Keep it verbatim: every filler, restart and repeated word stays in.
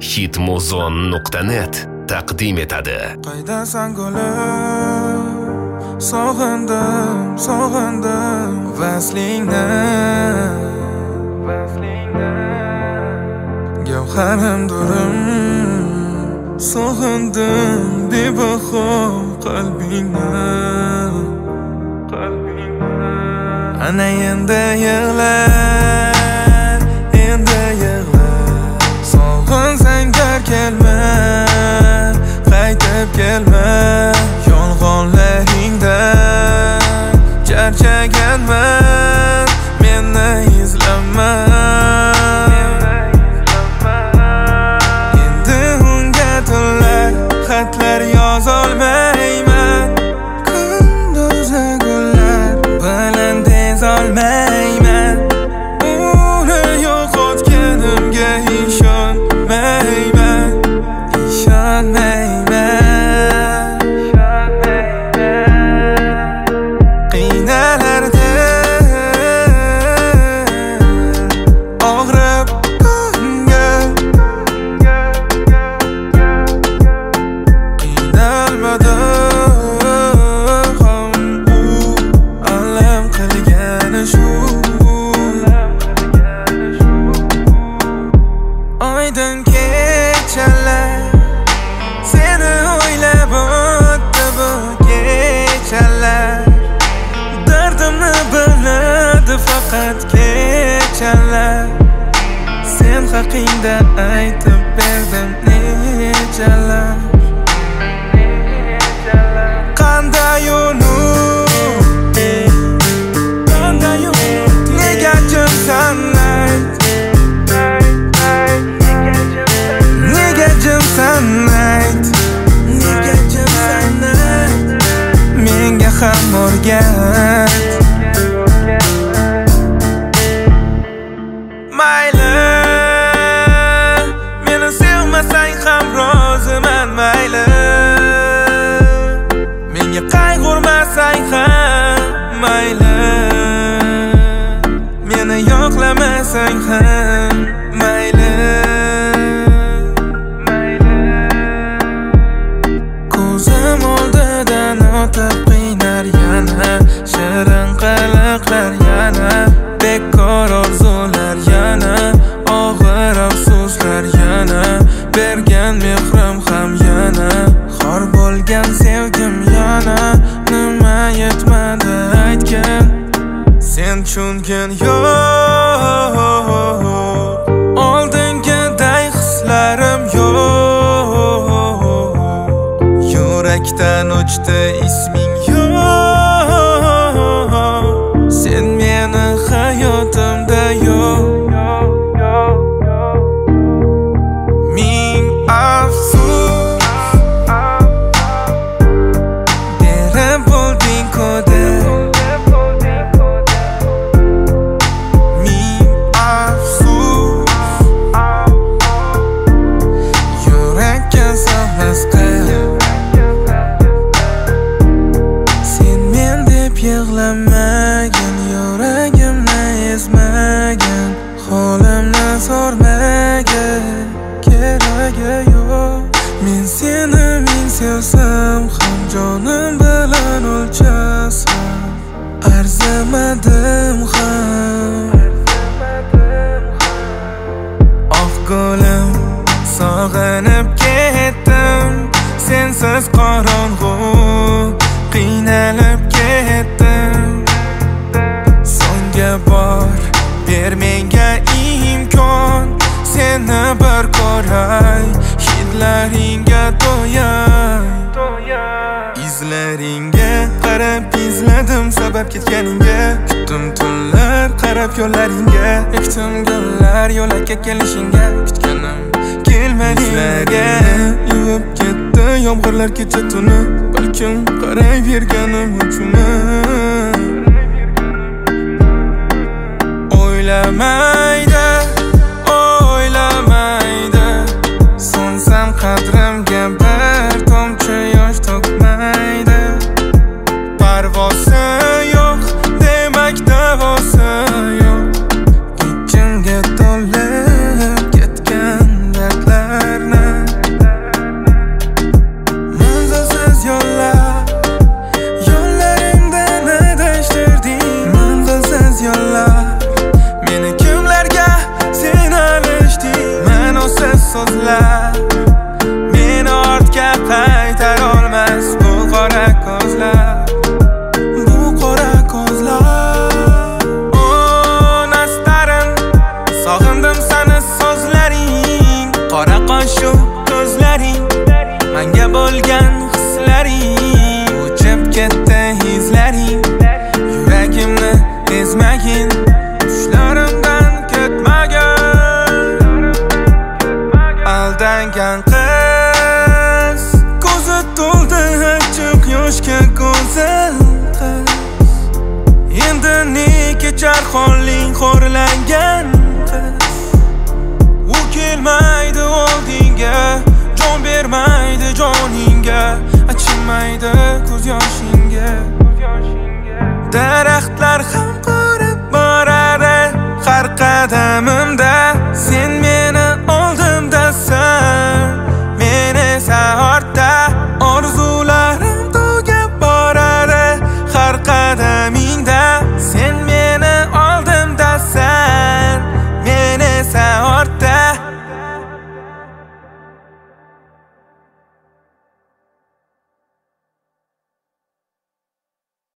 hitmuzon nuqta net taqdim etadi. Qaydasan gulim, sog'indim, sog'indim vaslingni, vaslingni. Gavharim durim, sog'indim bebaho qalbingni, qalbingni. Ana endi yig'lar, endi yig'lar. Sog'insang dar kelma, qaytib kelma. Yolg'onlaringdan charchaganman, meni izlama. Endi unga tunlar xatlar yozolmayman. Kunduzi gullar bilan tezolmayman. Uni yo'qotganimga ishonmayman, ishonmayman. Oydin kechalar seni o'ylab o'tdi bu kechalar. Dardimni biladi faqat kechalar. Sen haqingda aytib berdim nechalar. Qanday unut, qanday unut, nega jimsan ayt. Nega jimsan ayt, nega jimsan ayt. Menga ham o'rgat. Mayli, meni sevmasang ham roziman. Mayli, menga qayg'urmasang ham. Mayli, meni yo'qlamasang ham. Mayli, ko'zim oldidan o'tib qiynar yana. Shirin qiliqlar yana, bekor orzular yana, og'ir afsuslar yana. Bergan mehrim ham yana, xor bo'lgan sevgim yana. Nima yetmadi aytgin, sen tushungin yo'q. Oldingiday hislarim yo'q. Yurakdan o'chdi isming yo'q. Sen meni hayotimda yo'q. Ming afsus berib bo'lding ko'da. Ming afsus yurakka sig'mas qalb. Sen men deb yig'lamagin, yuragimni ezmagin, holimni so'rmagin. Keragi yo'q. Men seni ming sevsam ham, jonim bilan o'lchasam arzimadim ham. Oh gulim, sog'inib ketdim. Sensiz qorong'u qiynalib ketdim. So'nggi bor ber menga imkon, seni bir ko'ray, hidlaringga to'yay. Izlaringga qarab izladim sabab ketganingga. Kutdim tunlar qarab yo'llaringga. Ekdim gullar yo'lakka kelishingga. Kutganim kelmadingga. Yuvib ketdi yomg'irlar kecha tuni. Balkim qarayverganim uchun. O'ylamaydi, o'ylamaydi. So'nsam qadrimga bir tomchi yosh to'kmaydi. Parvozi yo'q, demak davosi yo'q. Ichimga to'lib ketgan dardlar tanish so'zlaring, qora qoshu ko'zlaring, menga bo'lgan hislaring, o'chib ketdi izlaring, yuragimni ezmagin, tushlarimdan ketmagin. Aldangan qiz, ko'zi to'ldi achchiq yoshga go'zal qiz, endi ne kechar holing xo'rlangan qiz. U kelmaydi oldinga, jon bermaydi joningga, achinmaydi ko'z yoshingga. Daraxtlar ham